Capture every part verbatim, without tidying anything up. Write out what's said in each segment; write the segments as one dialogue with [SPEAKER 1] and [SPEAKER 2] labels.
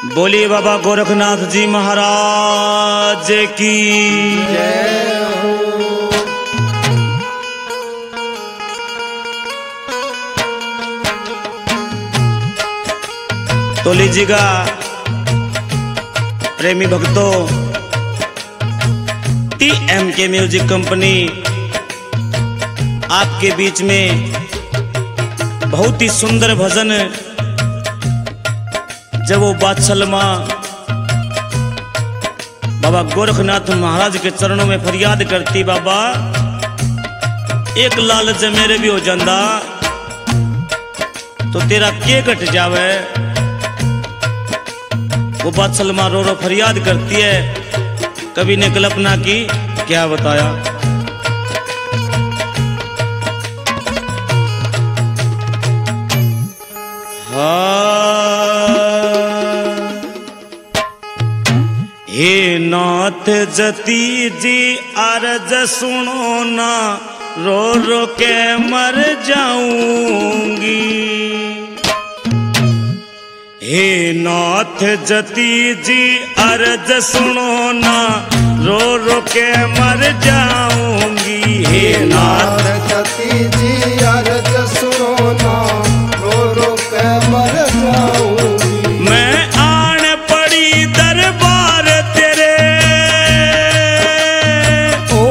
[SPEAKER 1] बोलिए बाबा गोरखनाथ जी महाराज की
[SPEAKER 2] जय हो।
[SPEAKER 1] तो लीजिएगा प्रेमी भक्तों, T M K music company आपके बीच में बहुत ही सुंदर भजन जब वो बादशाह बाबा गोरखनाथ महाराज के चरणों में फरियाद करती, बाबा एक लालच मेरे भी हो जाता तो तेरा के कट जावे। वो बादशाह रो रो फरियाद करती है, कवि ने कल्पना की क्या बताया। हे नाथ जती जी अर्ज सुनो ना, रो रो के मर जाऊंगी। हे नाथ जती जी अर्ज सुनो ना, रो रो के मर जाऊंगी। हे नाथ
[SPEAKER 2] जती जी अर्ज सुनो ना, रो रो के मर जाऊंगी।
[SPEAKER 1] मैं आन पड़ी दरबार तेरे,
[SPEAKER 2] ओ,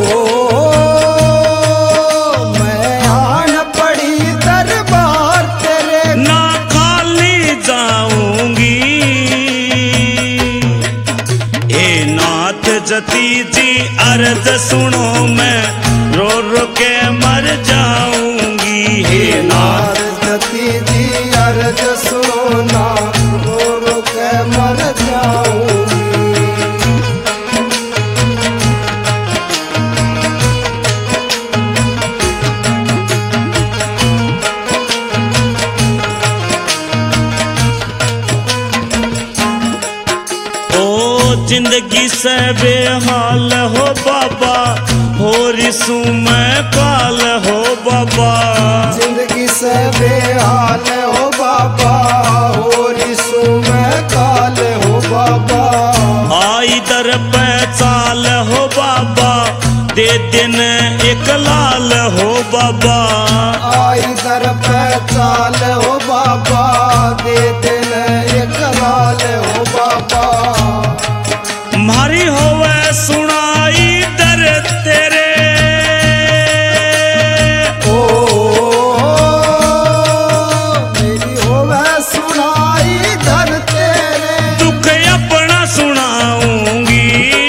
[SPEAKER 2] मैं आन पड़ी दरबार तेरे,
[SPEAKER 1] ना खाली जाऊंगी। हे नाथ जती जी अर्ज सुनो, मैं रो रो के मर जाऊंगी। हे नाथ
[SPEAKER 2] जती जी अर्ज सुनो ना, रो रो के मर जाऊंगी।
[SPEAKER 1] जिंदगी से बेहाल हो बाबा, हो रिसू मैं काल हो बाबा।
[SPEAKER 2] जिंदगी से बेहाल हो बाबा, हो रिसू मैं काल हो बाबा।
[SPEAKER 1] आई दर पे चाल हो बाबा, दे दिन एक लाल हो बाबा।
[SPEAKER 2] आई दर पे चाल हो बाबा, दे दिन एक लाल हो बाबा।
[SPEAKER 1] मारी होवे सुनाई दर तेरे,
[SPEAKER 2] ओ मेरी होवे सुनाई दर तेरे,
[SPEAKER 1] दुख अपना सुनाऊंगी।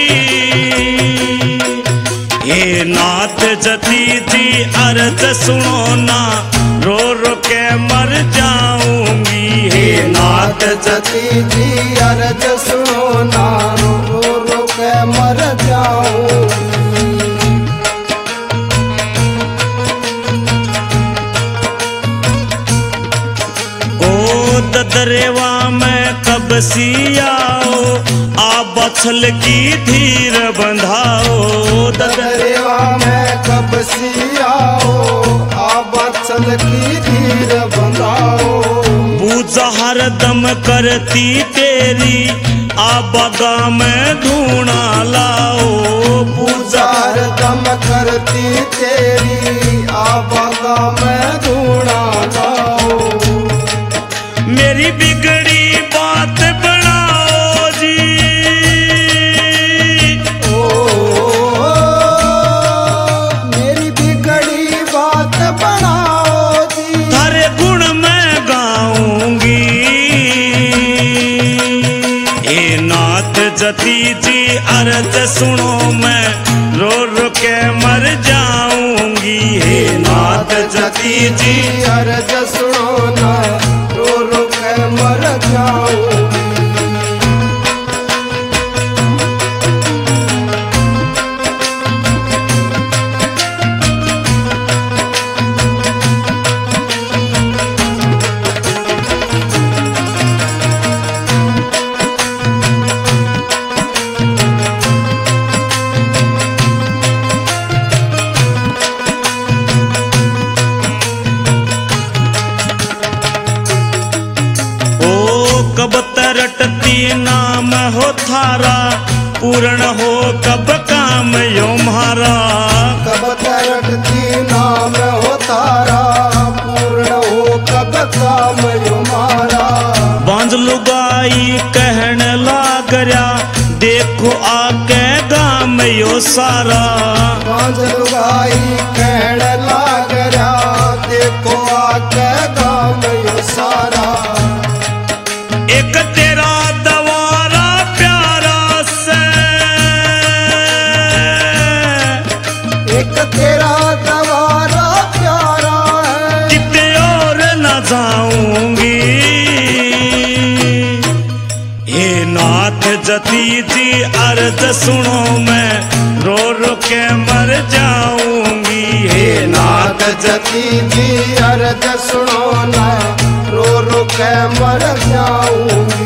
[SPEAKER 1] हे नाथ जती जी अर्ज सुनो ना, रो रो के मर जाऊंगी। हे नाथ
[SPEAKER 2] जती जी अर्ज सुनो ना, रो रो के मर जाऊंगी।
[SPEAKER 1] ओ ददरेवा में कब सी आओ, आ बछल की धीर बंधाओ।
[SPEAKER 2] ददरेवा में कब सी आओ, आ बछल की धीर बंधाओ।
[SPEAKER 1] पूजा हर दम करती तेरी, आ बगा में धूना लाओ।
[SPEAKER 2] पूजा दम करती तेरी, आ बगा में धूना लाओ।
[SPEAKER 1] मेरी बिगड़ी बात बनाओ जी,
[SPEAKER 2] ओ मेरी बिगड़ी बात बनाओ जी।
[SPEAKER 1] थारे गुण मैं गाऊंगी। हे नाथ जती जी अर्ज सुनो, मैं रो रो के मर जाऊंगी। हे नाथ जती जी
[SPEAKER 2] अर्ज सुनो ना, रो रो के मर जाऊंगी।
[SPEAKER 1] सारा, पूर्ण हो कब काम यो म्हारा।
[SPEAKER 2] कब तरटती नाम हो तारा, पूर्ण हो कब काम यो मारा।
[SPEAKER 1] बांझ लुगाई कहन लागर्या, देखो आके गाम यो सारा।
[SPEAKER 2] बांझ लुगाई कहन लागर्या, देखो आके गाम यो सारा।
[SPEAKER 1] एक तेरा दवारा प्यारा से,
[SPEAKER 2] एक तेरा दवारा प्यारा है,
[SPEAKER 1] कितने और न जाऊंगी। हे नाथ जती जी अर्ज सुनो, मैं रो रो के मर जाऊंगी। हे
[SPEAKER 2] नाथ जती जी अर्ज सुनो ना, रो रो के मर जाऊंगी।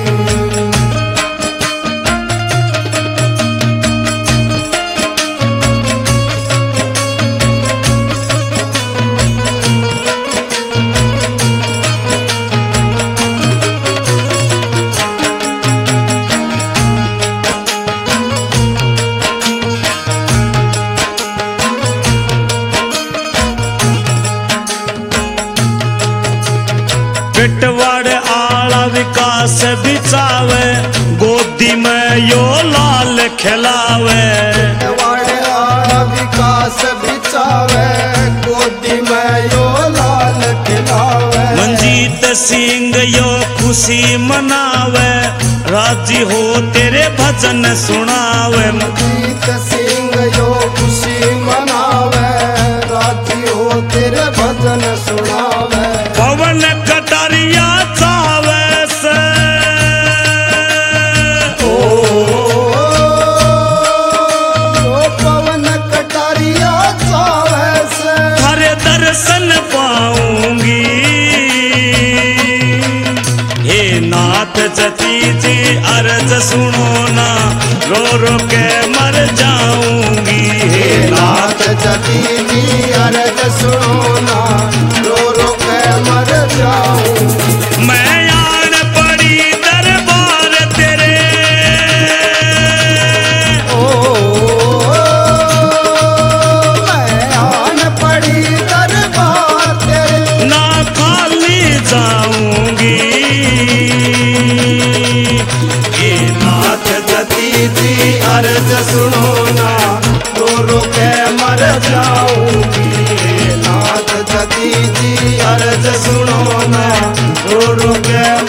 [SPEAKER 1] पिटवाड़ आला विकास बिचावे, गोदी में यो लाल खिलावे।
[SPEAKER 2] पिटवाड़ आला विकास बिचावे, गोदी में यो लाल खिलावे।
[SPEAKER 1] मंजीत सिंह यो खुशी मनावे, राजी हो तेरे भजन सुनावे।
[SPEAKER 2] मंजीत सिंह यो खुशी मनावे, राजी हो तेरे भजन सुनावे।
[SPEAKER 1] पवन कटारिया चावे से,
[SPEAKER 2] ओ, ओ पवन कटारिया चावे से,
[SPEAKER 1] हरे दर्शन पाऊंगी। हे नाथ जती जी अर्ज सुनो ना, रो रो के मर जाऊंगी। हे
[SPEAKER 2] नाथ जती जी अर्ज सुनो ना, रो रो के मर जाऊं।
[SPEAKER 1] मैं आन पड़ी दरबार तेरे,
[SPEAKER 2] ओ, मैं आन पड़ी दरबार तेरे,
[SPEAKER 1] ना खाली जाऊंगी। हे नाथ
[SPEAKER 2] जती जी अर्ज सुनो ना, रो रो के मर जाऊंगी। नाथ जती जी अर्ज सुनो ना, रो रो के